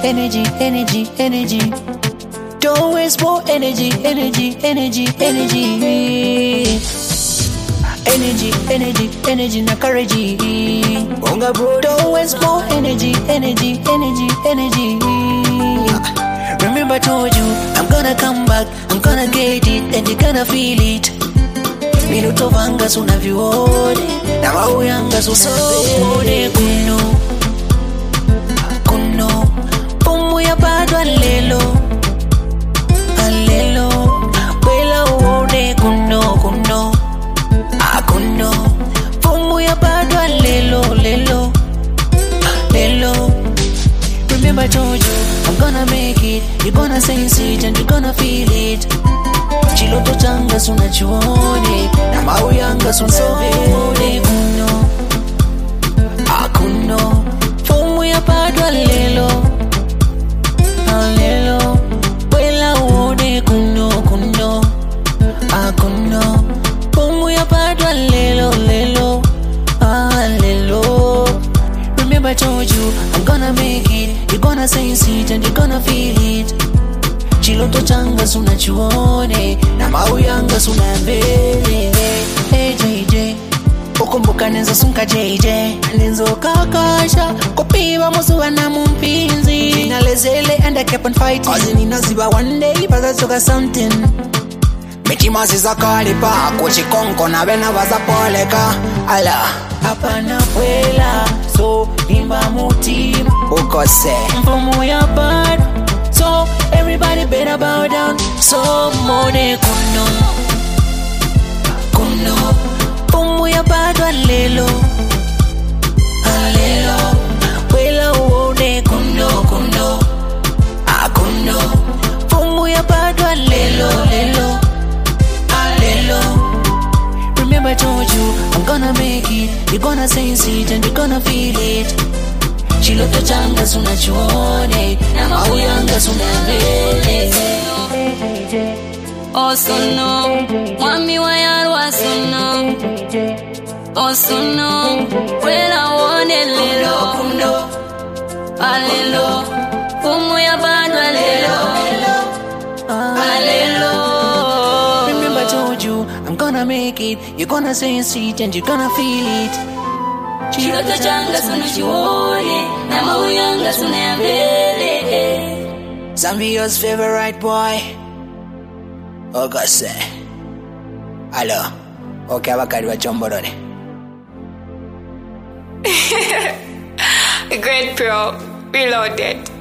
energy, energy, energy. Don't waste more energy, energy, energy, energy. Energy, energy, energy, na courage. Don't waste more energy, energy, energy, energy. Remember I told you, I'm gonna come back, I'm gonna get it, and you're gonna feel it. Minuto vanga suna viwode, na mauyanga suna viwode. Kuno, kuno, pumu ya bado alelo, alelo. Wela uone kuno, kuno, kuno, pumu ya bado alelo, lelo, lelo. Remember I told you, I'm gonna make it, you're gonna sense it and you're gonna feel it. Chiloto changa suna chuone, na mauyanga suna viwode. Kuno, kuno, pumu ya bado alelo, alelo. Wela uone kuno, kuno, kuno, pumu ya bado alelo, lelo, alelo. Remember I told you, I'm gonna make it, you're gonna sense it and you're gonna feel it. Chiloto changa suna chuone, na mauyanga suna mbele. Hey JJ, ukumbuka nenzo sunka JJ, nenzo kakasha, kupiba musu wana mumpinzi. Ninalezele and I kept on fighting, cause ninaziba one day, but I took something. Mickey Mouse is a kalipa, kochi konko na bena baza poleka. Ala, hapa na kwela, so imba mutima. Ukose, mfumu ya bad, so everybody better bow down. So mone kuno, kuno, mfumu ya bad alelo, alelo. Wela uone kuno, kuno, kuno, mfumu ya bad alelo, lelo. Remember I told you, I'm gonna make it, you're gonna sense it and you're gonna feel it. Chiloto changa suna chuone, na mauyanga suna mbele. Osono, mwami wa yaru asono. Osono, wela wone lelo. Alelo, fumu ya bado alelo. Alelo. I'm gonna make it, you're gonna sense it and you're gonna feel it. Chiloto changa suna chuone, na mauyanga suna mbele. Zambio's favorite boy, Ogase. Hello, okay, abakari wa chomborone. Great Pro, reloaded.